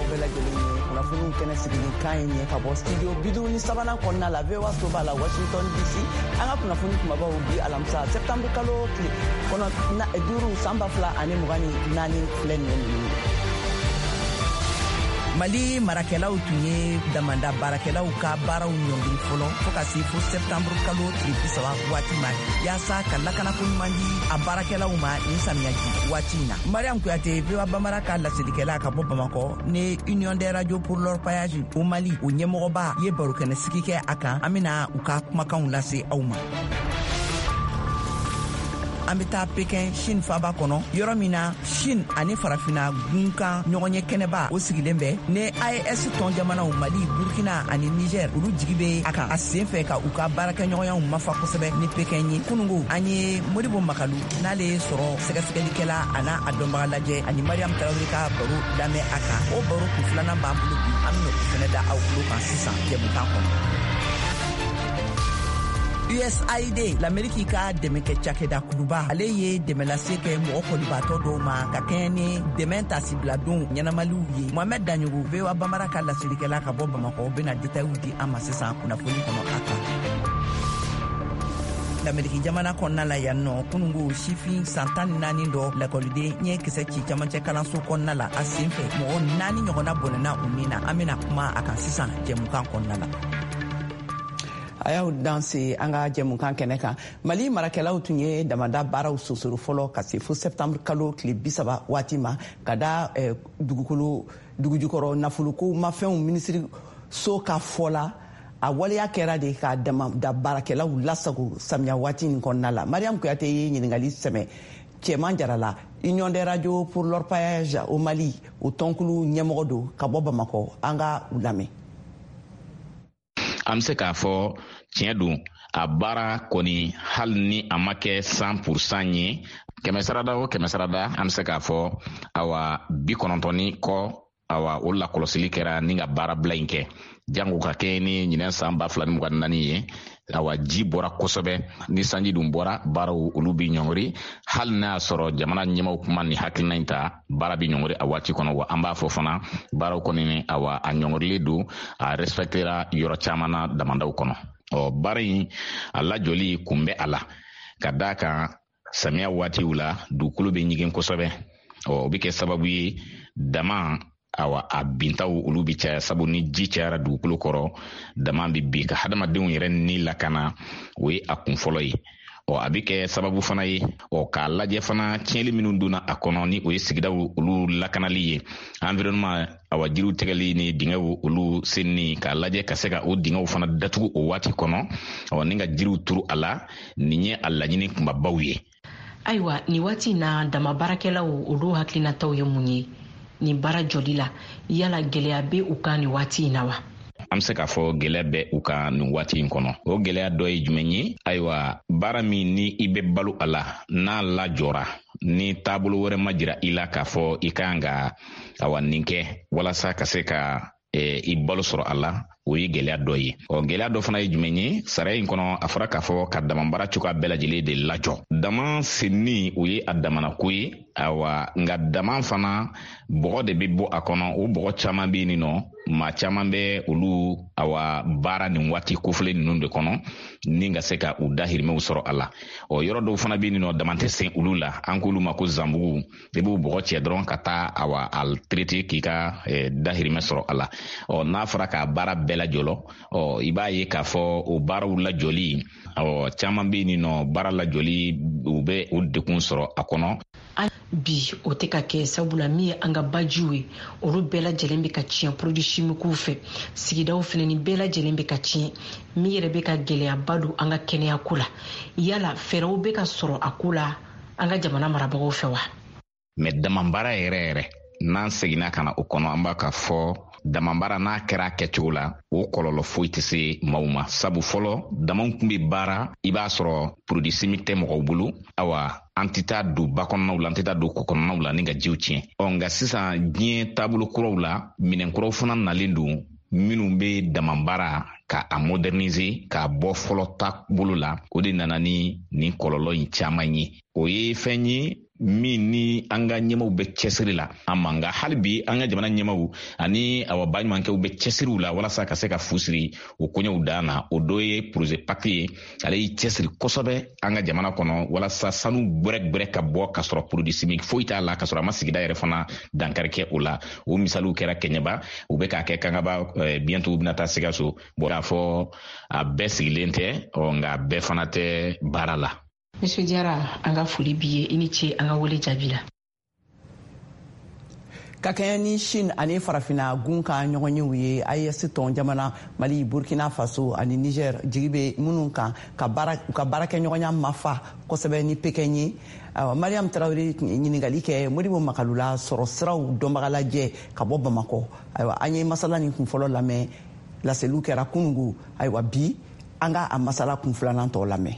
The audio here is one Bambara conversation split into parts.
bela jeli kunnafoniw kɛnɛ sigili kan ye ka bɔ studio biduni sabanan kɔnɔna la VOA so b'a la Washington DC. An ka kunnafoni kumabaw bi alamisa septembre kalo tile kɔnɔ 5 san 2024 filɛ nin ye. Mali marakɛlaw tun ye damanda baarakɛlaw ka baaraw ɲɔngiri fɔlɔ fo ka se fo septembre kalo tile 30 waati ma yaasa ka lakanako ɲuman di a baarakɛlaw ma ni samiyaji waati in na. Mariam Kuyate VOA Bambara ka laselikɛla ka bɔ Bamakɔ ne Union des radios pour l'orpaillage au Mali o ɲɛmɔgɔba ye barokɛnɛ sigi kɛ a kan. An bena u ka kumakanw lase aw ma. An bɛ taa Pekin Chine faaba kɔnɔ yɔrɔ min na Chine ani farafina gunkan ɲɔgɔn ye kɛnɛba o sigilen bɛ ne AES tɔn jamanaw Mali Burkina ani Niger olu jigi bɛ a kan a sen fɛ ka u ka baarakɛɲɔgɔnyaw mafa kosɛbɛ ni Pekin ye. Kunungo an ye Modibo Makalu n'ale ye sɔrɔ sɛgɛsɛgɛlikɛla a n'a a dɔnbaga lajɛ ani Mariam Tarawele ka baro lamɛn a kan. O baro kun filanan b'an bolo bi an bɛna o fɛnɛ da aw tulo kan sisan jɛmukan kɔnɔ. USAID l'Amérique ka dɛmɛ kɛ cakɛda kuluba ale ye dɛmɛ lase kɛ mɔgɔ kɔlibatɔ dɔw ma ka kɛɲɛ ni dɛmɛ tasibila don ɲɛnamaliw ye. Mohamed Daɲogo VOA Bambara ka laselikɛla ka bɔ Bamakɔ bɛna détails di an ma sisan kunnafoni kɔnɔ a kan. L'Amérique jamana kɔnɔna la yan nɔ kunungo sifin san 14 dɔ lakɔliden ɲɛ kisɛ ci camancɛ kalanso kɔnɔna la a sen fɛ mɔgɔ 4 ɲɔgɔnna bɔnɛna u min na. An bɛna kuma a kan sisan jɛmukan kɔnɔna la. A y'aw danse an ka jɛmukan kɛnɛ kan. Mali marakɛlaw tun ye damada baaraw sosoro fɔlɔ ka se fo septembre kalo tile 30 waati ma ka da dugujukɔrɔ nafolokow mafɛnw minisiri so ka fɔ la a waleya kɛra de ka damada baarakɛlaw lasago samiya waati nin kɔnɔna la. Mariam Kuyate ye ɲiningali sɛmɛ Cɛman Jarala Union des radios pour l'orpaillage au Mali o tɔnkulu ɲɛmɔgɔ don ka bɔ Bamakɔ. An ka u lamɛn. An bɛ se k'a fɔ tiɲɛ don a baara kɔni hali ni a ma kɛ 100% ye kɛmɛsarada o kɛmɛsarada an bɛ se k'a fɔ awa 90 kɔ awa o lakɔlɔsili kɛra ni ka baara bila in kɛ jango ka kɛ ni ɲinɛ san 2024 ye awa ji bɔra kosɛbɛ ni sanji dun bɔra baaraw olu bi ɲɔngiri hali n'a y'a sɔrɔ jamana ɲɛmaw kuma ni hakilina in ta baara bi ɲɔngiri a waati kɔnɔ wa an b'a fɔ fana baaraw kɔni awa a ɲɔngirilen don a respectera yɔrɔ caman na damandaw kɔnɔ. Baara in a lajɔli kun bɛ a la ka da kan samiya waatiw la dugukolo bɛ ɲigin kosɛbɛ o bɛ kɛ sababu ye dama awa a bintaw olu bi caya sabu ni ji cayara dugukolo kɔrɔ dama bi bin ka hadamadenw yɛrɛ ni lakana o ye a kun fɔlɔ ye. A bɛ kɛ sababu fana ye k'a lajɛ fana tiɲɛli minnu donna a kɔnɔ ni o ye sigidaw olu lakanali ye environnement awa jiriw tigɛli ni dingɛw olu senni k'a lajɛ ka se ka o dingɛw fana datugu o waati kɔnɔ ni ka jiriw turu a la nin ye a laɲini kunbabaw ye. Ayiwa ni waati na dama baarakɛlaw olu hakilinataw ye mun ye ni baara jɔli la yala gɛlɛya bɛ u kan ni waati in na wa? An bɛ se k'a fɔ gɛlɛya bɛ u kan nin waati in kɔnɔ. O gɛlɛya dɔ ye jumɛn ye? Ayiwa baara min ni i bɛ balo a la n'a lajɔra ni taabolo wɛrɛ ma jira i la k'a fɔ i kan ka awa nin kɛ walasa ka se ka i balo sɔrɔ a la o ye gɛlɛya dɔ ye. Gɛlɛya dɔ fana ye jumɛn ye? Sariya in kɔnɔ a fɔra k'a fɔ ka damabara cogoya bɛɛ lajɛlen de lajɔ. Dama senni o ye a damana ko ye awa nka dama fana bɔgɔ de bɛ bɔ a kɔnɔ o bɔgɔ caman bɛ yen nɔ maa caman bɛ olu awa baara nin waati kofɔlen ninnu de kɔnɔ ni ka se ka u dahirimɛw sɔrɔ a la. Yɔrɔ dɔw fana bɛ yen nɔ dama tɛ sen olu la an k'olu ma ko zanbugu i b'u bɔgɔ cɛ dɔrɔn ka taa awa a traiter k'i ka dahirimɛ sɔrɔ a la. N'a fɔra k'a baara bɛɛ lajɔlɔ i b'a ye k'a fɔ o baaraw lajɔli caman bɛ yen nɔ baara lajɔli u bɛ o dekun sɔrɔ a kɔnɔ. Bi o tɛ ka kɛ sabula min ye an ka bajiw ye olu bɛɛ lajɛlen bɛ ka tiɲɛ produit chimiques fɛ sigidaw fana ni bɛɛ lajɛlen bɛ ka tiɲɛ min yɛrɛ bɛ ka gɛlɛyaba don an ka kɛnɛya ko la yala fɛɛrɛw bɛ ka sɔrɔ a ko la an ka jamana marabagaw fɛ wa? Mais damabara yɛrɛ n'an seginna ka na o kɔnɔ an b'a ka fɔ damabara n'a kɛra kɛcogo la o kɔlɔlɔ foyi tɛ se maaw ma sabu fɔlɔ damaw tun bɛ baara i b'a sɔrɔ produit chimique tɛ mɔgɔw bolo awa an tɛ taa don ba kɔnɔnaw la an tɛ taa don kɔ kɔnɔnaw la ni ka jiw tiɲɛ. Nka sisan diɲɛ taabolo kuraw la minɛn kuraw fana nalen don minnu bɛ damabara ka a moderniser k'a bɔ fɔlɔ taabolo la o de nana ni nin kɔlɔlɔ in caman ye. o ye fɛn ye min ni an ka ɲɛmaw bɛ cɛsiri la an ma nka hali bi an ka jamana ɲɛmaw ani awa baɲumankɛw bɛ cɛsiriw la walasa ka se ka fusiri o koɲɛw dan na. O dɔ ye projet PAC ye, ale y'i cɛsiri kosɛbɛ an ka jamana kɔnɔ walasa sanu gbɛrɛgbɛrɛ ka bɔ ka sɔrɔ produit chimique foyi t'a la, ka sɔrɔ a ma sigida yɛrɛ fana dankari kɛ o la. O misaliw kɛra Kɛɲɛba, u bɛ k'a kɛ Kangaba, bientôt u bɛna taa Sikaso. Bon k'a fɔ a bɛɛ sigilen tɛ nka a bɛɛ fana tɛ baara la. Monsieur Diarra, an ka foli b'i ye, i ni ce an ka wele jaabi la. Ka kɛɲɛ ni Chine ani farafina gun ka ɲɔgɔnyew ye AES tɔn jamana Mali, Burkina Faso ani Niger jigi bɛ minnu kan ka baarakɛɲɔgɔnya mafa kosɛbɛ ni Pekin ye. Mariam Traoré ɲininkali kɛ Modibo Makalula sɔrɔ siraw dɔnbaga lajɛ ka bɔ Bamakɔ. Ayiwa, an ye masala ni kunfɔlɔ lamɛn, laseliw kɛra kunungu. Ayiwa, bi an ka a masala kunfilanan tɔ lamɛn.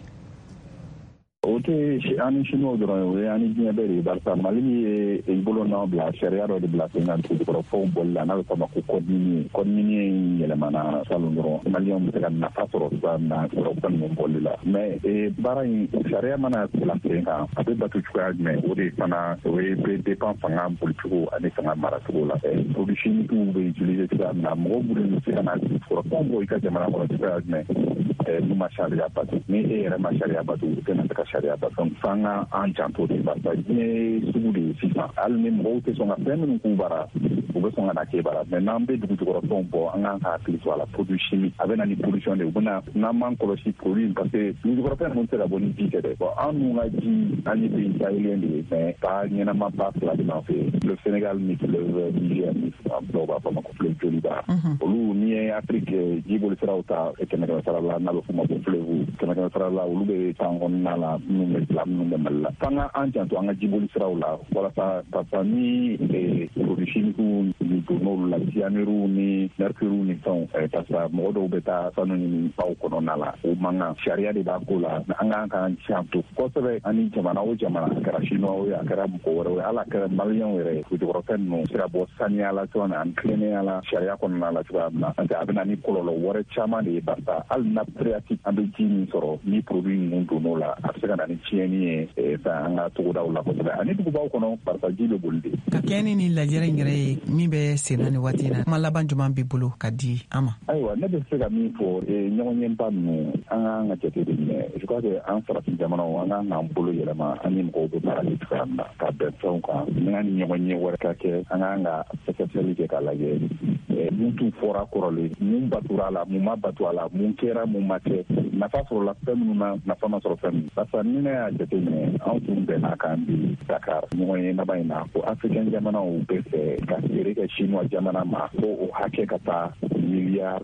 O tɛ ani Chinois dɔrɔn o ye ani diɲɛ bɛɛ de ye barisa Mali ye i bolo n'aw bila sariya dɔ de bila sen kan dugukɔrɔfɛnw bɔli la n'a bɛ fɔ a ma ko code minier in yɛlɛmana salon dɔrɔn Maliyɛnw bɛ se ka nafa sɔrɔ cogoya min na fɛn ninnu bɔli la mais baara in sariya mana bila sen kan a bɛ batu cogoya jumɛn o de fana o ye bɛ dépend fanga bolicogo ani fanga maracogo la produit chimiques bɛ utiliser cogoya min na mɔgɔw bolo se ka na dugukɔrɔfɛnw bɔ i ka jamana kɔnɔ cogoya jumɛn n'u ma sariya batu ni e yɛrɛ ma sariya batu u tɛna se ka sariya batu f'an ka an janto de barisa diɲɛ sugu de ye sisan hali ni mɔgɔw tɛ sɔn ka fɛn minnu k'u bara u bɛ sɔn ka na kɛ bara mais n'an bɛ dugukɔrɔfɛnw bɔ an kan ka hakili to a la produit chimique a bɛ na ni pollution de u bɛna n'an m'an kɔlɔsi produit parce que dugukɔrɔfɛn ninnu tɛ se ka bɔ ni ji tɛ dɛ bon an dun ka ji an ye den sahélien de ye mais pas ɲɛnama ba fila de b'an fɛ le Sénégal ni le Niger ni dɔw b'a fɔ ma ko fleuve Joliba olu n'i ye Afrique jiboli siraw ta kɛmɛ sara la n'a bɛ fɔ ma ko fleuve kɛmɛ sara la olu bɛ tan kɔnɔna la minnu bɛ bila minnu bɛ Mali la f'an ka an janto an ka jiboli siraw la walasa parce ni produit chimique ni donn'olu la cyanure ni mercure ni fɛnw parce que mɔgɔ dɔw bɛ taa sanu ɲini baw kɔnɔna la o man kan sariya de b'a ko la an kan k'an janto kosɛbɛ ani jamana o jamana a kɛra chinois ye a kɛra mɔgɔ wɛrɛ ye hali a kɛra maliyɛnw yɛrɛ dugukɔrɔfɛn ninnu sira bɔ saniya la cogoya min na ani tilennenya la sariya kɔnɔna la cogoya min na n'o tɛ a bɛ na ni kɔlɔlɔ wɛrɛ caman de ye barisa hali nappe phréatique an bɛ ji min sɔrɔ ni produit ninnu donn'o la a bɛ se ka na ni tiɲɛni ye an ka togodaw la kosɛbɛ ani dugubaw kɔnɔ barisa ji bɛ boli de. Ka kɛɲɛ ni lajɛrɛ in yɛrɛ ye min bɛ sen na ni waati in na kuma laban jumɛn b'i bolo ka di an ma. Ayiwa ne bɛ se ka min fɔ ɲɔgɔnɲɛba ninnu an k'an ka jate de minɛ je crois que an farafin jamanaw an k'an k'an bolo yɛlɛma an ni mɔgɔw bɛ baara kɛ cogoya min na ka bɛn fɛnw kan ni an ni ɲɔgɔn ɲɛ wɛrɛ ka kɛ an k'an ka sɛgɛsɛgɛli kɛ k'a lajɛ mun tun fɔra kɔrɔlen mun batura a la mun ma batu a la mun kɛra mun ma kɛ nafa sɔrɔla fɛn minnu na nafa ma sɔrɔ fɛn min barisa ni ne y'a jate minɛ anw tun bɛnna kan bi Dakar ɲɔgɔn ye laban in na ko africain jamanaw bɛ fɛ ka feere kɛ chinois jamana ma ko o hakɛ ka taa miliyari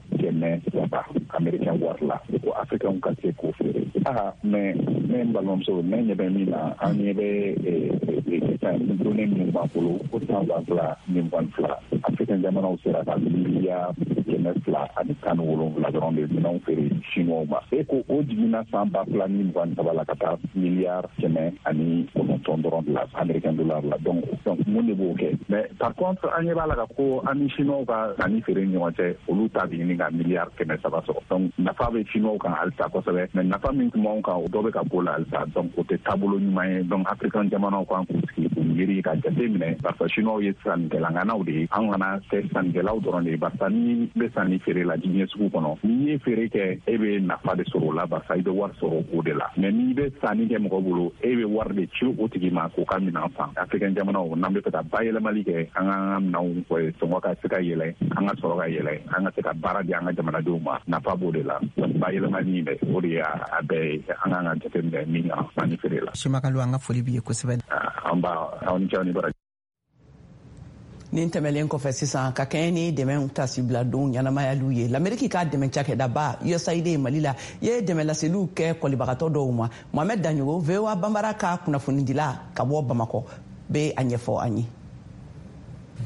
300 américain wari la ko africain ka se k'o feere mais ne balimamuso ne ɲɛ bɛ min na an ɲɛ bɛ données minnu b'an bolo ko 122 africain jamanaw sera ka miliyari 200 ani 17 dɔrɔn de minɛnw feere chinois ma e ko o jiginna san 2023 la ka taa miliyari 109 dɔrɔn de la américain dollar la donc mun de b'o kɛ mais par contre an ɲɛ b'a la ka ko an ni chinois ka sanni feere ni ɲɔgɔn cɛ olu ta bɛ ɲini ka miliyari 300 sɔrɔ donc nafa bɛ chinois kan halisa kosɛbɛ mais nafa min tun b'anw kan o dɔ bɛ ka bɔ la halisa donc o tɛ taabolo ɲuman ye donc africain jamanaw kan k'u sigi k'u miiri ka jate minɛ parce que chinois ye sannikɛlaŋanaw de ye an kana kɛ sannikɛlaw dɔrɔn de ye barisa ni bɛ sanni feere la diɲɛ sugu kɔnɔ n'i ye feere kɛ e bɛ nafa de sɔrɔ o la barisa i bɛ wari sɔrɔ o de la mais n'i bɛ sanni kɛ mɔgɔ bolo e bɛ wari de ci o tigi ma k'o ka minɛn san africain jamanaw n'an bɛ fɛ ka bayɛlɛmali kɛ an ka minɛnw sɔngɔ ka se ka yɛlɛ an ka sɔrɔ ka yɛlɛ an ka se ka baara di an ka jamanadenw ma nafa b'o de la bayɛlɛmali in dɛ o de y'a bɛɛ ye an kan ka jateminɛ min kan sanni feere la. Simakalu an ka foli b'i ye kosɛbɛ. An ni ce aw ni baraji. Nin tɛmɛlen kɔfɛ sisan ka kɛɲɛ ni dɛmɛ tasibila don ɲɛnamayaliw ye l'Amérique ka dɛmɛ cakɛdaba USAID Mali la ye dɛmɛ laseliw kɛ kɔlibagatɔ dɔw ma Mohamed Daɲogo VOA Banbara ka kunnafonidila ka bɔ Bamakɔ bɛ a ɲɛfɔ an ye.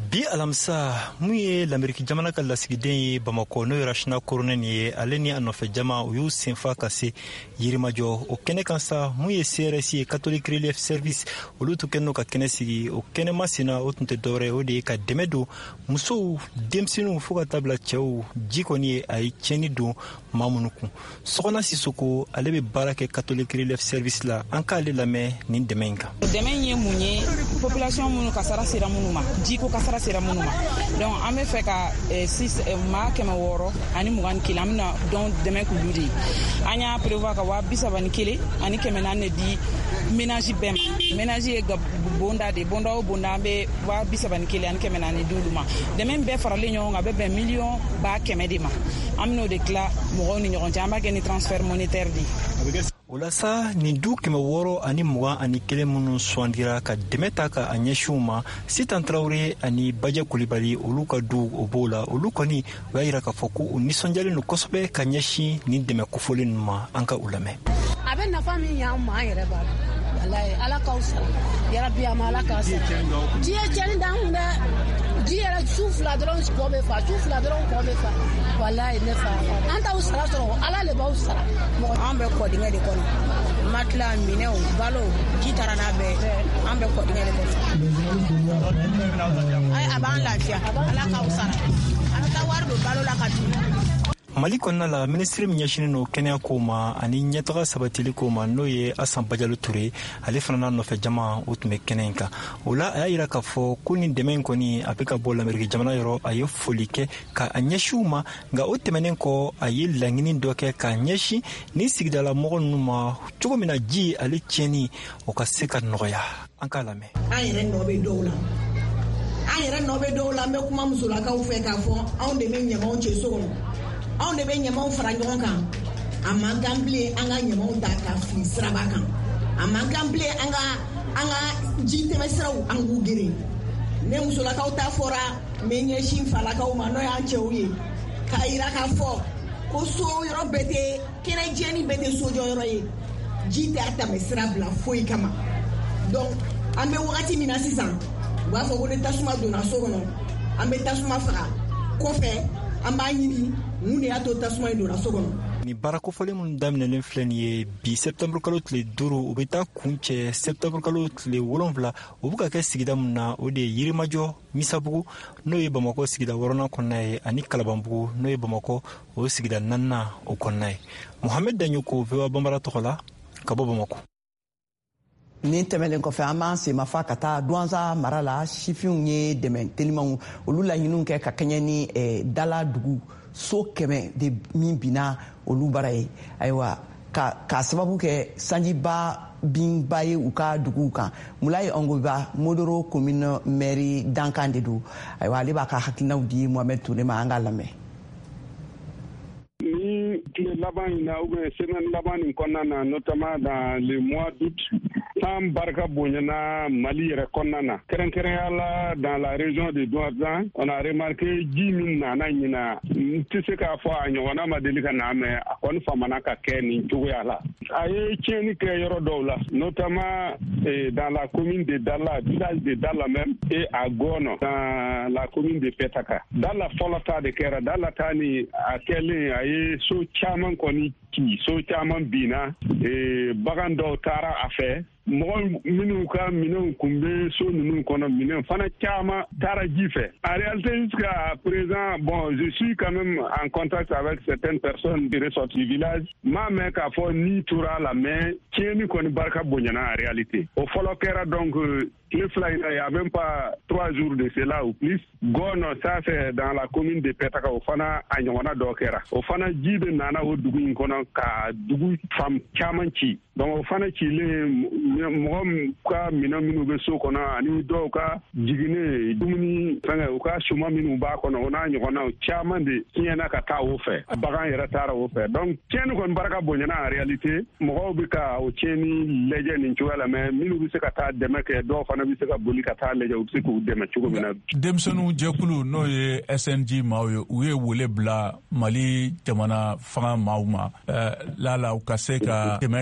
bi alamsa mun ye l'Amérique jamana ka lasigiden ye Bamako no rashna koronen ye ale ni anofe jama u yu senfa ka se yirimajɔ o kɛnɛ kan sa mun ye CRS ye Catholic Relief Service olu tu kɛnɛ ka kɛnɛ sigi o kɛnɛ masina o tun tɛ dɔwɛrɛ o de ye ka dɛmɛ don musow denmisɛnninw fo ka tabla cɛw ji kɔni ye a ye tiɲɛni don maa minnu kun Sɔgɔna Sisoko ale bɛ baara kɛ Catholic Relief Service la an k'ale lamɛn nin dɛmɛ in kan. Dɛmɛ ye mun ye population minnu kasara sera minnu ma jiko kasara sera minnu ma donc an bɛ fɛ ka maa 600 ani 21 an bɛna dɔn dɛmɛ k'ulu de ye an y'a prévoir ka 31 ani 400 de di ménage bɛɛ ma ménage ye bonda de bonda o bonda an bɛ 31 ani 400 di olu ma dɛmɛ bɛɛ faralen ɲɔgɔn kan a bɛ bɛn 100,000 de ma an bɛn'o de tila mɔgɔw ni ɲɔgɔn cɛ an b'a kɛ ni transfert monétaire de ye. O la sa nin du 600 ani 21 minnu sugandira ka dɛmɛ ta ka a ɲɛsinw ma Sitan Traoré ani Bajɛ Kulibali olu ka du o b'o la olu kɔni o y'a yira k'a fɔ ko u nisɔndiyalen don kosɛbɛ ka ɲɛsin nin dɛmɛ kofɔlen ninnu ma an ka u lamɛn. A bɛ nafa min y'an ma an yɛrɛ b'a dɔn walayi ala k'aw sara yarabi a ma ala k'a sara ji ye tiɲɛni d'an kun dɛ ji yɛrɛ su 2 dɔrɔn kɔ bɛ fa su 2 dɔrɔn kɔ bɛ fa walayi ne fa an t'aw sara sɔrɔ ala le b'aw sara an bɛ kɔdingɛ de kɔnɔ matela minɛw balo ji taara n'a bɛɛ an bɛ kɔdingɛ de kɔnɔ a b'an lafiya ala k'aw sara an bɛ taa wari don balo la ka di. Mali kɔnɔna la ministre min ɲɛsinen no kɛnɛya ko ma ani ɲɛtaga sabatili ko ma n'o ye Asan Bajalo Ture ale fana n'a nɔfɛ jama o tun bɛ kɛnɛ in kan o la a y'a yira k'a fɔ ko nin dɛmɛ in kɔni a bɛ ka bɔ l'Amérique jamana yɔrɔ a ye foli kɛ ka a ɲɛsin u ma nka o tɛmɛnen kɔ a ye laɲini dɔ kɛ k'a ɲɛsin ni sigidala mɔgɔ ninnu ma cogo min na ji ale tiɲɛni o ka se ka nɔgɔya an k'a lamɛn. An yɛrɛ nɔ bɛ dɔw la an bɛ kuma musolakaw fɛ k'a fɔ anw de bɛ ɲamaw cɛ so kɔnɔ anw de bɛ ɲamaw fara ɲɔgɔn kan a man kan bilen an ka ɲamaw ta ka fili siraba kan a man kan bilen an ka ji tɛmɛ siraw an k'u geren ne musolakaw ta fɔra n bɛ ɲɛsin falakaw ma n'o y'an cɛw ye k'a yira k'a fɔ ko so yɔrɔ bɛɛ tɛ kɛnɛ jɛni bɛɛ tɛ sojɔ yɔrɔ ye ji tɛ a tɛmɛ sira bila foyi kama donc an bɛ wagati min na sisan u b'a fɔ ko ni tasuma donna so kɔnɔ an bɛ tasuma faga kɔfɛ an b'a ɲini mun de y'a to tasuma in donna so kɔnɔ. Ni baara kofɔlen minnu daminɛlen filɛ nin ye bi septembre kalo tile 5 u bɛ taa kun cɛ septembre kalo tile 7 u bɛ ka kɛ sigida min na o de ye Yirimajɔ Misabugu n'o ye Bamako sigida 6nan kɔnɔna ye ani Kalabanbugu n'o ye Bamako o sigida 4nan o kɔnɔna ye. Mohamed Danyoko VOA Bambara tɔgɔ la ka bɔ Bamako. Nin tɛmɛlen kɔfɛ an b'an semafa ka taa Douanza mara la sifinw ye dɛmɛ telimanw olu laɲiniw kɛ ka kɛɲɛ ni dala dugu so 100 de min binna olu bara ye ayiwa ka sababu kɛ sanjiba binba ye u ka duguw kan Mulayi Ongoba Modoro commune mairie dankan de don ayiwa ale b'a ka hakilinaw di Mohamed Touré ma an ka lamɛn. Tile laban in na ou bien semaine laban in kɔnɔna na notamment dans le mois d'août san barika bonyana Mali yɛrɛ kɔnɔna na kɛrɛnkɛrɛnya la dans la région de Douarza on a remarqué ji min nana ɲina n tɛ se k'a fɔ a ɲɔgɔnna ma deli ka na mais a kɔni famana ka kɛ nin cogoya la a ye tiɲɛni kɛ yɔrɔ dɔw la notamment dans la commune de Dala village de Dala même et à Gono dans la commune de Petaka Dala fɔlɔ ta de kɛra Dala ta ni a kɛlen a ye so caman kɔni ci so caman binna bagan dɔw taara a fɛ mɔgɔ minnu ka minɛnw kun bɛ so ninnu kɔnɔ minɛn fana caman taara ji fɛ en réalité jusqu'à présent bon je suis quand même en contact avec certaines personnes de ressorties du village m'a mɛn k'a fɔ ni tora la mais tiɲɛni kɔni barika bonyana en réalité o fɔlɔ kɛra donc tile fila in na il y a même pas 3 jours de cela ou plus Gono ça c'est dans la commune de Petaka o fana a ɲɔgɔnna dɔ kɛra o fana ji de nana o dugu in kɔnɔ ka dugu fan caman ci donc o fana cilen mɔgɔ ka minɛn minnu bɛ so kɔnɔ ani dɔw ka jiginne dumuni fɛngɛ u ka suman minnu b'a kɔnɔ o n'a ɲɔgɔnnaw caman de tiɲɛna ka taa o fɛ bagan yɛrɛ taara o fɛ donc tiɲɛni kɔni barika bonyana en réalité mɔgɔw bɛ ka o tiɲɛni lajɛ nin cogoya la mais minnu bɛ se ka taa dɛmɛ kɛ dɔw fana bɛ se ka boli ka taa lajɛ u bɛ se k'u dɛmɛ cogo min na. Denmisɛnninw jɛkulu n'o ye SNG maaw ye u ye wele bila Mali jamana fanga maaw ma la u ka se ka dɛmɛ kɛ teli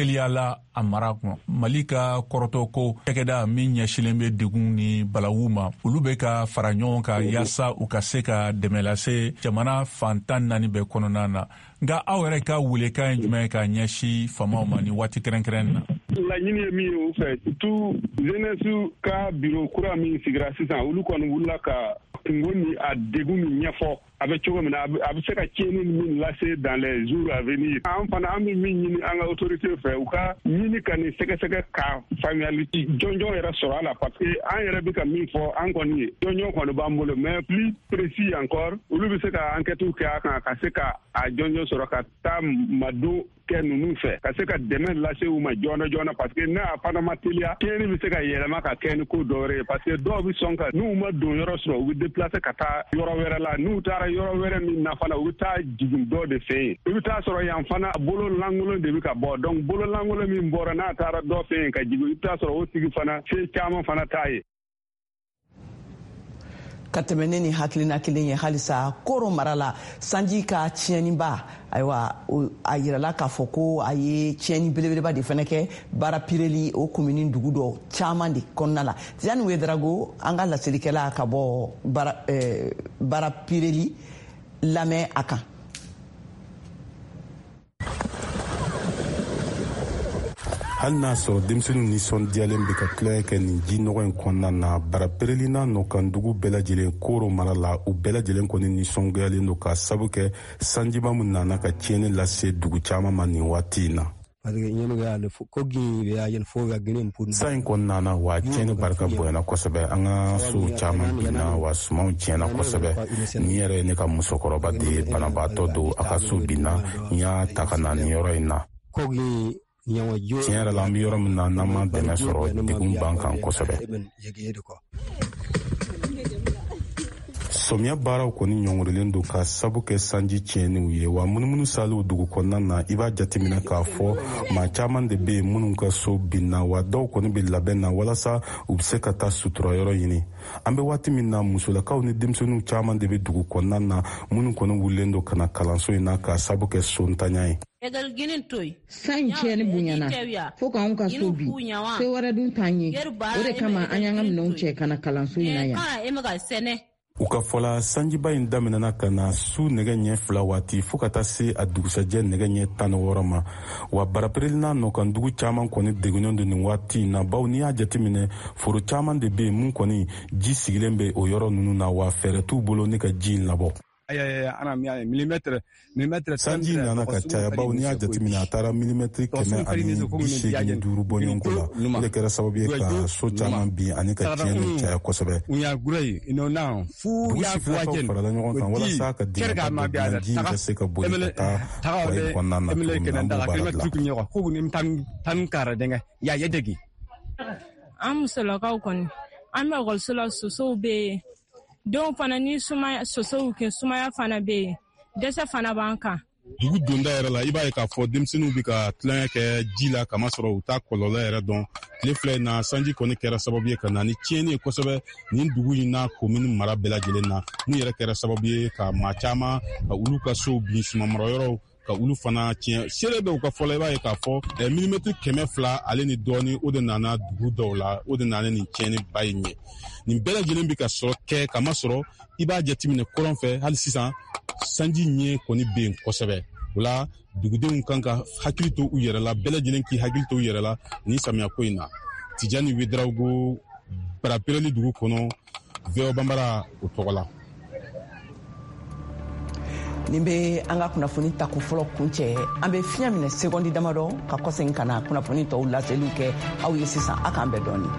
teliyala a mara kɔnɔ. Mali ka kɔrɔtɔ ko cakɛda min ɲɛsilen bɛ degun ni balawu ma olu bɛ ka fara ɲɔgɔn kan yaasa u ka se ka dɛmɛ lase jamana fantan 4 bɛɛ kɔnɔna na. Nka aw yɛrɛ ka welekan ye jumɛn ka ɲɛsi famaw ma ni waati kɛrɛnkɛrɛn na? Laɲini ye min ye u fɛ surtout jeunesse ka biro kura min sigira sisan olu kɔni wulila ka kungo ni a degun min ɲɛfɔ a bɛ cogo min na a bɛ se ka tiɲɛni min lase dans les jours à venir. An fana an bɛ min ɲini an ka autorité fɛ u ka ɲini ka nin sɛgɛsɛgɛ ka faamuyali jɔnjɔn yɛrɛ sɔrɔ a la parce que an yɛrɛ bɛ ka min fɔ an kɔni ye jɔnjɔn kɔni b'an bolo mais plus précis encore olu bɛ se ka enquête kɛ a kan ka se ka a jɔnjɔn sɔrɔ ka taa madon kɛ ninnu fɛ ka se ka dɛmɛ lase u ma joona joona parce que n'a fana ma teliya tiɲɛni bɛ se ka yɛlɛma ka kɛ ni ko dɔ wɛrɛ ye parce que dɔw bɛ sɔn ka n'u ma don yɔrɔ sɔrɔ u bɛ déplacer ka taa yɔrɔ wɛrɛ la n'u taara yɔrɔ wɛrɛ min na fana u bɛ taa jigin dɔ de fɛ yen i bɛ taa sɔrɔ yan fana bolo lankolon de bɛ ka bɔ donc bolo lankolon min bɔra n'a taara dɔ fɛ yen ka jigin i bɛ taa sɔrɔ o tigi fana se caman fana t'a ye. Ka tɛmɛ ne ni hakilina kelen ye halisa Koro mara la sanji ka tiɲɛniba ayiwa a yirala k'a fɔ ko a ye tiɲɛni belebeleba de fɛnɛ kɛ baara pireli o komini dugu dɔ caman de kɔnɔna la. Tidiane Ouedraogo an ka lasirikɛla ka bɔ baara pireli lamɛn a kan. hali n'a sɔrɔ denmisɛnninw nisɔndiyalen bɛ ka tilankɛ kɛ nin ji nɔgɔ in kɔnɔna na barapereli n'a nɔkandugu bɛɛ lajɛlen Koro mara la u bɛɛ lajɛlen kɔni nisɔngɔyalen don ka sabu kɛ sanjiba min nana ka tiɲɛni lase dugu caman ma nin waati in na. San in kɔnɔna na wa tiɲɛni barika bonyana kosɛbɛ an ka sow caman binna wa sumanw tiɲɛna kosɛbɛ nin yɛrɛ ye ne ka musokɔrɔba de ye banabaatɔ don a ka so binna n y'a ta ka na nin yɔrɔ in na. Tiɲɛ yɛrɛ la an bɛ yɔrɔ min na n'an ma dɛmɛ sɔrɔ degun b'an kan kosɛbɛ. Sɔmiya baaraw kɔni ɲɔngirilen don ka sabu kɛ sanji tiɲɛniw ye wa munumunu saliw dugu kɔnɔna na i b'a jateminɛ k'a fɔ maa caman de bɛ yen minnu ka so binna wa dɔw kɔni bɛ labɛn na walasa u bɛ se ka taa sutura yɔrɔ ɲini. An bɛ waati min na musolakaw ni denmisɛnninw caman de bɛ dugu kɔnɔna na minnu kɔni wulilen don ka na kalanso in na ka sabu kɛ so ntanya ye. San tiɲɛni bonyana fo k'anw ka so bi se wɛrɛ dun t'an ye o de kama an y'an ka minɛnw cɛ ka na kalanso in na yan. U ka fɔla sanjiba in daminɛna ka na su nɛgɛ ɲɛ 2 waati fo ka taa se a dugusajɛ nɛgɛ ɲɛ 16 ma wa barapereli n'a nɔkandugu caman kɔni degunnen don nin waati in na bawo n'i y'a jateminɛ foro caman de bɛ yen mun kɔni ji sigilen bɛ o yɔrɔ ninnu na wa fɛɛrɛ t'u bolo ni ka ji in labɔ. Sanji nana ka caya bawo n'i y'a jateminɛ a taara milimetiri 185 bɔ ɲɔgɔn ko la o de kɛra sababu ye ka so caman bin ani ka tiɲɛni caya kosɛbɛ. Dugu sifilakaw farala ɲɔgɔn kan walasa ka dingɛ ka bɔ ji ka se ka boli ka taa kɔyi kɔnɔna na cogo min na an b'o baara dilan. An musolakaw kɔni an bɛ ekɔliso la sosow bɛ yen denw fana ni sosow kɛ sumaya fana bɛ yen dɛsɛ fana b'an kan. Dugu donda yɛrɛ la i b'a ye k'a fɔ denmisɛnninw bɛ ka tilankɛ kɛ ji la kamasɔrɔ u t'a kɔlɔlɔ yɛrɛ dɔn. Tile filɛ in na sanji kɔni kɛra sababu ye ka na ni tiɲɛni ye kosɛbɛ nin dugu in na komini mara bɛɛ lajɛlen na mun yɛrɛ kɛra sababu ye ka maa caman ka olu ka sow bin sumanmarayɔrɔw ka olu fana tiɲɛ seere dɔw ka fɔlɔ i b'a ye k'a fɔ milimetiri 200 ale ni dɔɔni o de nana dugu dɔw la o de nana nin tiɲɛni ba in ye nin bɛɛ lajɛlen bɛ ka sɔrɔ kɛ kamasɔrɔ i b'a jateminɛ kɔrɔn fɛ hali sisan sanji ɲɛ kɔni bɛ yen kosɛbɛ o la dugudenw kan ka hakili to u yɛrɛ la bɛɛ lajɛlen k'i hakili to u yɛrɛ la nin samiya ko in na. Tidiane Ouedraogo barapereli dugu kɔnɔ VOA Bambara o tɔgɔ la. Nin bɛ an ka kunnafoni ta ko fɔlɔ kuncɛ an bɛ fiɲɛ minɛ sekondi damadɔ ka kɔsegin ka na kunnafoni tɔw laseliw kɛ aw ye sisan a k'an bɛɛ dɔɔni.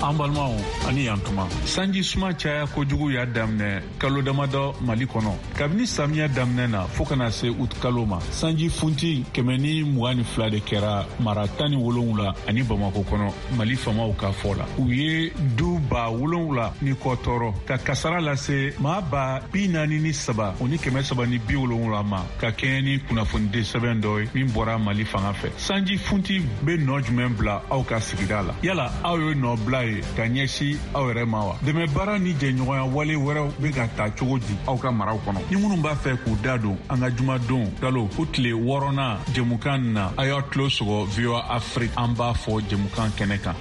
an balimaw ani yantuma sanji suma caya kojugu y'a daminɛ kalo damadɔ mali kɔnɔ kabini samiya daminɛ na fɔɔ kana se ut kalo ma sanji funti 122 de kɛra mara 17 ani bamako kɔnɔ mali famaw ka fɔ la u ye du 7,000 ni kɔ tɔɔrɔ ka kasara lase maa 43 o ni 370 ma ka kɛɲɛ ni kunnafoniden sɛbɛn dɔ ye min bɔra mali fanga fɛ sanji funti be nɔ jumɛn bila aw ka sigida la yala aw ye nɔ bila ye ka ɲɛsi aw yɛrɛ ma wa dɛmɛ baara ni jɛɲɔgɔnya wale wɛrɛw be ka ta cogo di aw ka maraw kɔnɔ ni minnu b'a fɛ k'u da don an ka jumadon galo o tile 6nan jɛmukan na a y'aw tulo sɔgɔ VOA Afrique an b'a fɔ jɛmukan kɛnɛ kan.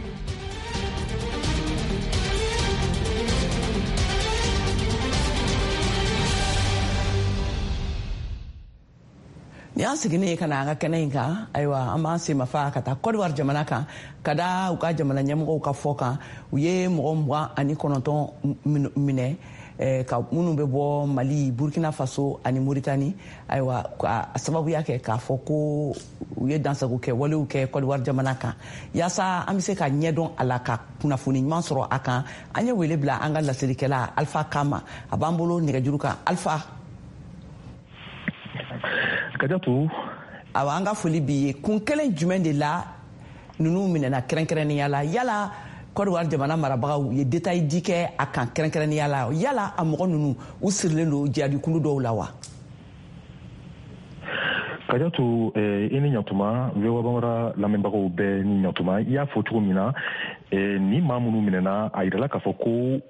ni an seginnen ka na an ka kɛnɛ in kan ayiwa an b'an semafa ka taa Côte d'Ivoire jamana kan ka da u ka jamana ɲɛmɔgɔw ka fɔ kan u ye mɔgɔ 29 minɛ ka minnu bɛ bɔ Mali, Burkina Faso ani Mauritanie ayiwa a sababuya kɛ k'a fɔ ko u ye dansago kɛ walew kɛ Côte d'Ivoire jamana kan yaasa an bɛ se ka ɲɛdɔn a la ka kunnafoni ɲuman sɔrɔ a kan an ye wele bila an ka laselilikɛla Alpha Kama a b'an bolo nɛgɛjuru kan Alpha. Kajatu awa an ka foli bi ye kun kelen jumɛn de la ninnu minɛna kɛrɛnkɛrɛnnenya la yala Côte d'Ivoire jamana marabagaw ye détail di kɛ a kan kɛrɛnkɛrɛnnenya la yala a mɔgɔ ninnu u sirilen don jihadikulu dɔw la wa. Kajatu i ni ɲatuma VOA Bambara lamɛnbagaw bɛɛ ni ɲatuma i y'a fɔ cogo min na ni maa minnu minɛna a yirala k'a fɔ ko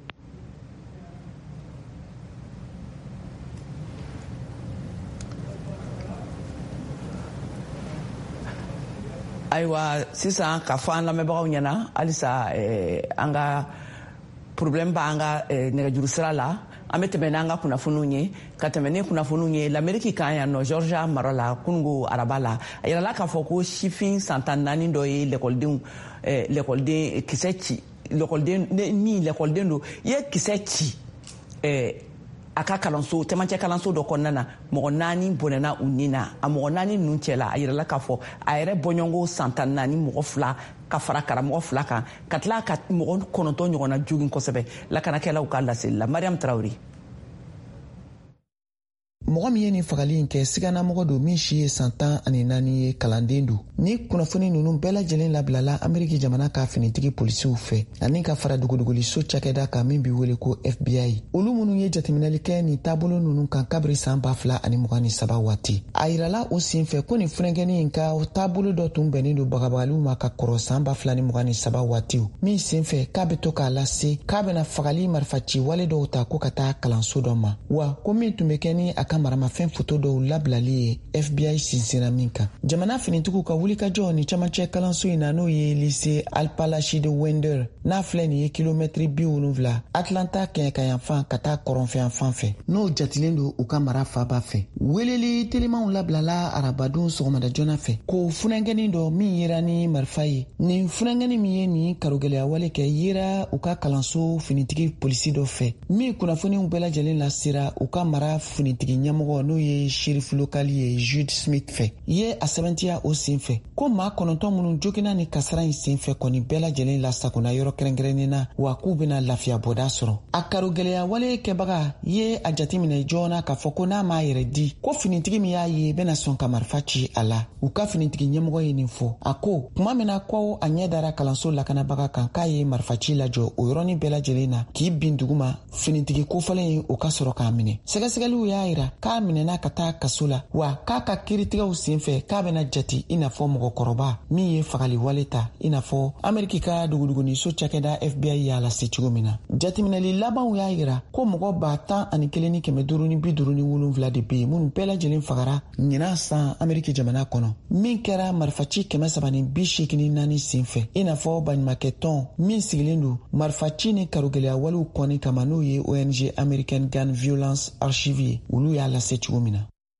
ayiwa sisan ka fɔ an lamɛnbagaw ɲɛna halisa an ka problème b'an ka nɛgɛjuru sira la an bɛ tɛmɛ n'an ka kunnafoniw ye ka tɛmɛ ni kunnafoniw ye l'Amérique kan yan nɔ Georgia mara la kunungo araba la a yirala k'a fɔ ko sifin san 14 dɔ ye l'école kisɛ ci l'école don i ye kisɛ ci a ka kalanso cɛmancɛ kalanso dɔ kɔnɔna na mɔgɔ 4 bɔnɛna u ni na a mɔgɔ 4 ninnu cɛla a yirala k'a fɔ a yɛrɛ bɔɲɔgɔnko san 14 mɔgɔ 2 ka fara karamɔgɔ 2 kan ka tila ka mɔgɔ 9 ɲɔgɔnna jogin kosɛbɛ lakanakɛlaw ka laseli la Mariam Traoré. mɔgɔ min ye nin fagali in kɛ siganamɔgɔ don min si ye san 14 ye kalanden don ni kunnafoni ninnu bɛɛ lajɛlen labilala Ameriki jamana ka finitigi polisiw fɛ ani ka fara dugudugoliso cakɛda kan min bi wele ko FBI olu minnu ye jateminɛli kɛ nin taabolo ninnu kan kabiri san 2023 waati a yirala o senfɛ ko nin furakɛni in ka taabolo dɔ tun bɛnnen don bagabagaliw ma ka kɔrɔ san 2023 waatiw min senfɛ k'a bɛ to k'a lase k'a bɛna fagali marifaci wale dɔw ta ko ka taa kalanso dɔ ma wa ko min tun bɛ kɛ ni a ka maramafɛn foto dɔw labilali ye FBI sinsira min kan jamana finitigiw ka wulikajɔ ni camancɛ kalanso in na n'o ye lycée Alpalachide Wender n'a filɛ nin ye kilomɛtiri 70 Atlanta kɛɲɛkayanfan ka taa kɔrɔnfɛyanfan fɛ n'o jatilen don u ka mara faaba fɛ weleli telimanw labilala arabadon sɔgɔmada joona fɛ ko funankɛni dɔ min yera ni marifa ye nin funankɛni min ye nin karogɛlɛya wale kɛ yera u ka kalanso finitigi polisi dɔ fɛ min kunnafoniw bɛɛ lajɛlen lasera u ka mara finitigi ɲɛmɔgɔ n'o ye sheriff lokali ye Jude Smith fɛ ye a sɛbɛntiya o senfɛ ko maa 9 minnu jogina ni kasara in senfɛ kɔni bɛɛ lajɛlen lasagona yɔrɔ kɛrɛnkɛrɛnnen na wa k'u bɛna lafiya bɔda sɔrɔ a karogɛlɛya wale kɛbaga ye a jateminɛ joona k'a fɔ ko n'a m'a yɛrɛ di ko finitigi min y'a ye bɛna sɔn ka marifa ci a la u ka finitigi ɲɛmɔgɔ ye nin fɔ a ko kuma min na ko a ɲɛ dara kalanso lakanabaga kan k'a ye marifa ci lajɔ o yɔrɔnin bɛɛ lajɛlen na k'i bin duguma finitigi kofɔlen ye o ka sɔrɔ k'a minɛ sɛgɛsɛgɛliw y'a yira k'a minɛna ka taa kaso la wa k'a ka kiiritigɛw senfɛ k'a bɛna jate i n'a fɔ mɔgɔkɔrɔba min ye fagali wale ta i n'a fɔ Ameriki ka duguduguniso cakɛda FBI y'a lase cogo min na jateminɛli labanw y'a yira ko mɔgɔ 10,557 de bɛ yen minnu bɛɛ lajɛlen fagara ɲinan san Ameriki jamana kɔnɔ min kɛra marifaci 384 senfɛ i n'a fɔ baɲumankɛtɔn min sigilen don marifaci ni karogɛlɛya walew kɔni kama n'o ye ONG American Gun Violence Archive ye olu y'a lase cogo min na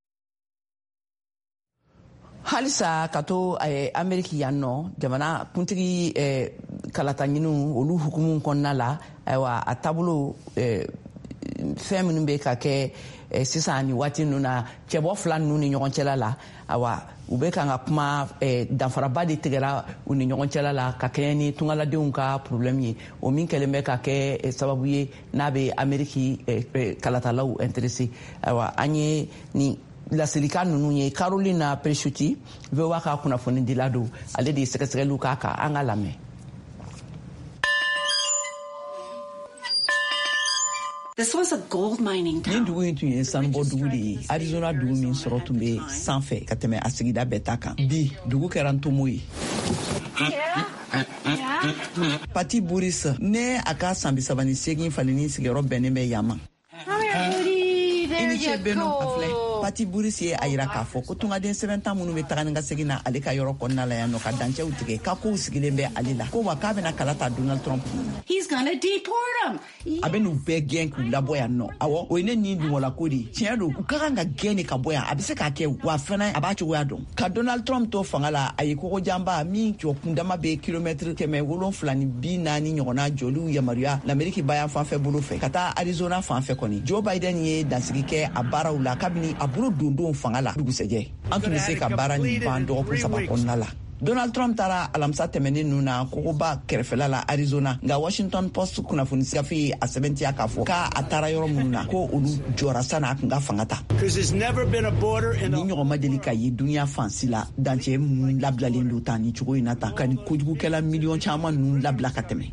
halisa ka to Ameriki yan nɔ jamana kuntigi kalata ɲiniw olu hukumu kɔnɔna la ayiwa a taabolo fɛn minnu bɛ ka kɛ sisan ni waati ninnu na cɛbɔ fila ninnu ni ɲɔgɔn cɛla la awa u bɛ kan ka kuma danfaraba de tigɛra u ni ɲɔgɔn cɛla la ka kɛɲɛ ni tungaladenw ka problème ye o min kɛlen bɛ ka kɛ sababu ye n'a bɛ Ameriki kalatalaw intéressé awa an ye ni lasirikan ninnu ye Carolina Presutti VOA ka kunnafoni dila don ale de ye sɛgɛsɛgɛliw k'a kan an ka lamɛn. This was a gold mining town. Nin dugu in tun ye sanubɔ dugu de ye. Arizona dugu min sɔrɔ tun bɛ sanfɛ ka tɛmɛ a sigida bɛɛ ta kan. Bi dugu kɛra ntomo ye. Pati Boris ne a ka san 38 falenni sigiyɔrɔ bɛnnen bɛ yan ma. I ni ce Beno a filɛ. Pati Boris ye a yira k'a fɔ ko tungaden 7 tan minnu bɛ taga ni ka segin na ale ka yɔrɔ kɔnɔna la yan nɔ ka dancɛw tigɛ ka kow sigilen bɛ ale la ko wa k'a bɛna kala ta Donald Trump. He's gonna deport him. A bɛ n'u bɛɛ gɛn k'u labɔ yan nɔ. Awɔ o ye ne nin dunwala ko de tiɲɛ don u ka kan ka gɛn de ka bɔ yan a bɛ se k'a kɛ wa fana a b'a cogoya dɔn. Ka Donald Trump to fanga la a ye kogojanba min jɔ kundama bɛ kilomɛtiri 740 ɲɔgɔnna jɔliw yamaruya l'Amérique bayan fanfɛ bolo fɛ ka taa Arizona fanfɛ kɔni. Joe Biden ye dansigi kɛ a baaraw la kabini a bolo dondon fanga la dugusɛjɛ an tun bɛ se ka baara nin ban dɔgɔkun 3 kɔnɔna la. Donald Trump taara alamisa tɛmɛnen ninnu na kogoba kɛrɛfɛla la Arizona nka Washington Post kunnafoni sigafe ye a sɛbɛntiya k'a fɔ k'a taara yɔrɔ minnu na ko olu jɔra san'a kun ka fanga ta. Ni ɲɔgɔn ma deli ka ye duniya fansi la dancɛ minnu labilalen don tan ni cogo in na tan ka ni kojugukɛla miliyɔn caman ninnu labila ka tɛmɛ.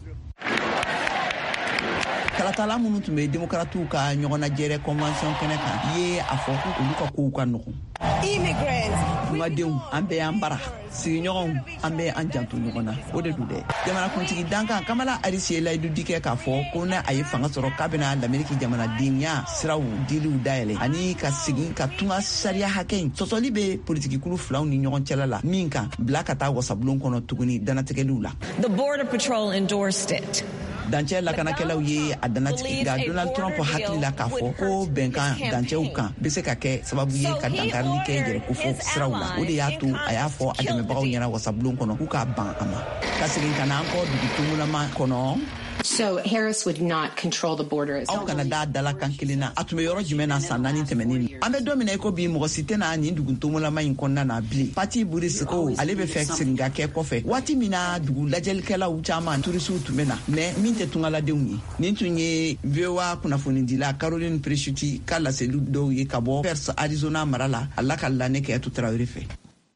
Kalatala minnu tun bɛ démocratiw ka ɲɔgɔnnajɛrɛ convention kɛnɛ kan ye a fɔ ko olu ka kow ka nɔgɔn. Tungadenw an bɛɛ y'an bara sigiɲɔgɔnw an bɛɛ an janto ɲɔgɔn na o de don dɛ. Jamanakuntigi dankan Kamala Harris ye layidu di kɛ k'a fɔ ko n'a a ye fanga sɔrɔ k'a bɛna l'Amérique jamanadenya siraw diliw dayɛlɛ ani ka segin ka tunga sariya hakɛ in sɔsɔli bɛ politikikulu filaw ni ɲɔgɔn cɛla la min kan bila ka taa wasabulon kɔnɔ tuguni danatigɛliw la. The Border Patrol endorsed it. Dancɛ lakanakɛlaw ye a danatigɛ nka Donald Trump hakili la k'a fɔ ko bɛnkan dancɛw kan bɛ se ka kɛ sababu ye ka dankarili kɛ yɛrɛkofɔ siraw la o de y'a to a y'a fɔ a dɛmɛbagaw ɲɛna wasabulon kɔnɔ k'u k'a ban a ma ka segin ka na an kɔ dugutungulama kɔnɔ. So Harris would not control the border. Aw kana da dala kan kelen na a tun bɛ yɔrɔ jumɛn na san 4 tɛmɛnen an bɛ don min na i ko bi mɔgɔ si tɛna nin dugutungulama in kɔnɔna na bilen. Pati Boris ko ale bɛ fɛ segin ka kɛ kɔfɛ waati min na dugu lajɛlikɛlaw caman turisiw tun bɛ na mais min tɛ tungaladenw ye. Nin tun ye VOA kunnafonidila Caroline Presutti ka laseliw dɔw ye ka bɔ Perth Arizona mara la Allah ka lanɛ kɛ to Traoré fɛ.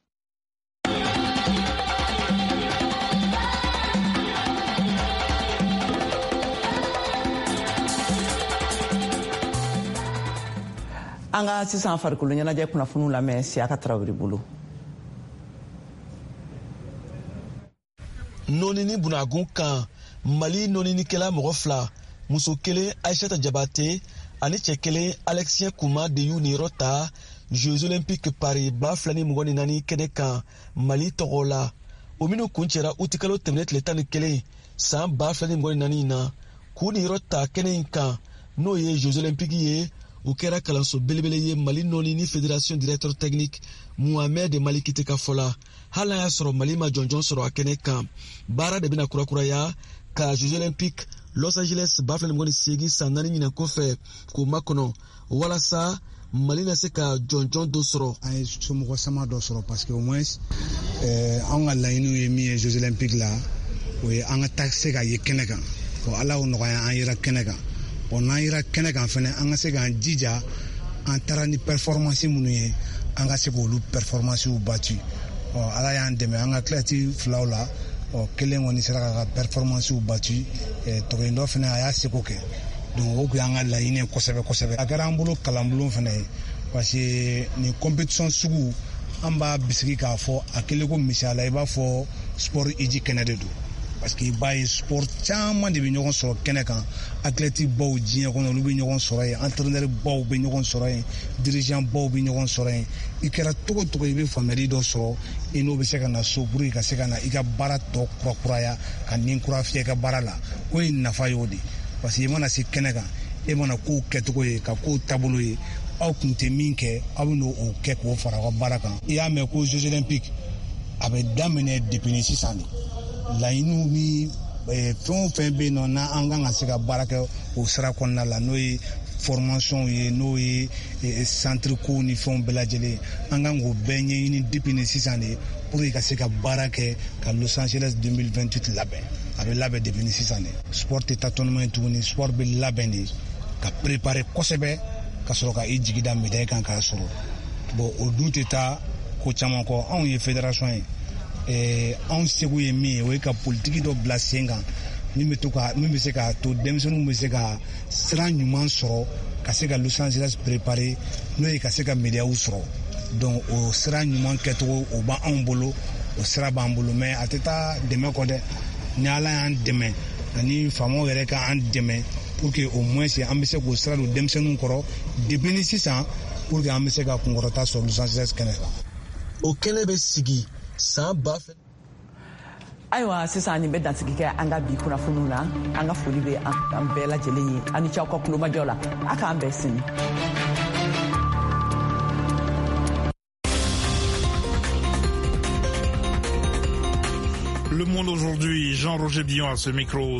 An ka sisan farikolo ɲɛnajɛ kunnafoniw lamɛn Siyaka Traoré bolo. Nonini bunagun kan Mali noninikɛla mɔgɔ 2 muso 1 Aïssata Diabaté ani cɛ 1 Alexien Kouma de y'u niyɔrɔ ta Jeux Olympiques Paris 2024 kɛnɛ kan Mali tɔgɔ la o minnu kun cɛra uti kalo tɛmɛnen tile 11 san 2024 na k'u niyɔrɔ ta kɛnɛ in kan n'o ye Jeux Olympiques ye u kɛra kalanso belebele ye Mali nɔni ni fédération directeur technique Mohamed Mali Kite ka fɔ la hali n'a y'a sɔrɔ Mali ma jɔnjɔn sɔrɔ a kɛnɛ kan baara de bɛna kurakuraya ka Jeux Olympiques Los Angeles 2028 san 4 ɲinan kɔfɛ k'o makɔnɔ walasa Mali na se ka jɔnjɔn dɔ sɔrɔ. An ye somɔgɔ sama dɔ sɔrɔ parce que au moins anw ka laɲiniw ye min ye Jeux Olympiques la o ye an ka taa se ka ye kɛnɛ kan Ala y'o nɔgɔya an yera kɛnɛ kan n'an yera kɛnɛ kan fɛnɛ an ka se k'an jija an taara ni performance minnu ye an ka se k'olu performancew batu Ala y'an dɛmɛ an ka kilati filaw la kelen kɔni sera ka performancew batu tɔgɔyen dɔ fɛnɛ a y'a seko kɛ donc o kun y'an ka laɲini kosɛbɛ kosɛbɛ a kɛra an bolo kalanbulon fɛnɛ ye parce que ni compétition sugu an b'a bisigi k'a fɔ a kelen ko misaliya i b'a fɔ sport hiji kɛnɛ de don parce que i b'a ye sport caman de bɛ ɲɔgɔn sɔrɔ kɛnɛ kan athlète baw diɲɛ kɔnɔ olu bɛ ɲɔgɔn sɔrɔ yen entraîneur baw bɛ ɲɔgɔn sɔrɔ yen dirigeant baw bɛ ɲɔgɔn sɔrɔ yen i kɛra cogo cogo i bɛ faamuyali dɔ sɔrɔ i n'o bɛ se ka na so pour que ka se ka na i ka baara tɔ kurakuraya ka nin kura fiyɛ i ka baara la o ye nafa y'o de parce que i mana se kɛnɛ kan e mana kow kɛcogo ye ka kow taabolo ye aw kun tɛ min kɛ aw bɛ n'o kɛ k'o fara aw ka baara kan i y'a mɛn ko Jeux Olympiques a bɛ daminɛ depuis ni sisan de laɲiniw ni fɛn o fɛn bɛ yen nɔ n'an kan ka se ka baara kɛ o sira kɔnɔna la n'o ye formation ye n'o ye centre ko ni fɛnw bɛɛ lajɛlen an kan k'o bɛɛ ɲɛɲini depuis ni sisan de pour que ka se ka baara kɛ ka Los Angeles 2028 labɛn a bɛ labɛn depuis ni sisan de sport tɛ taa tournament tuguni sport bɛ labɛn de ka préparer kosɛbɛ ka sɔrɔ ka i jigi da médaille kan k'a sɔrɔ bon o dun tɛ taa ko caman kɔ anw ye fédération ye anw segu ye min ye o ye ka politique dɔ bila sen kan min bɛ se ka to denmisɛnninw bɛ se ka sira ɲuman sɔrɔ ka se ka Los Angeles préparer n'o ye ka se ka médailles sɔrɔ donc o sira ɲuman kɛcogo o b'anw bolo o sira b'an bolo mais a tɛ taa dɛmɛ kɔ dɛ ni Ala y'an dɛmɛ ani faamaw yɛrɛ ka an dɛmɛ pour que au moins an bɛ se k'o sira don denmisɛnninw kɔrɔ depuis ni sisan pour que an bɛ se ka kunkɔrɔta sɔrɔ Los Angeles kɛnɛ kan. O kɛnɛ bɛ sigi san ba fɛ. Ayiwa sisan nin bɛ dansigi kɛ an ka bi kunnafoniw na an ka foli bɛ an bɛɛ lajɛlen ye an ni cɛw ka kulomajɔ la a k'an bɛɛ sini. Le Monde aujourd'hui, Jean-Roger Billon à ce micro.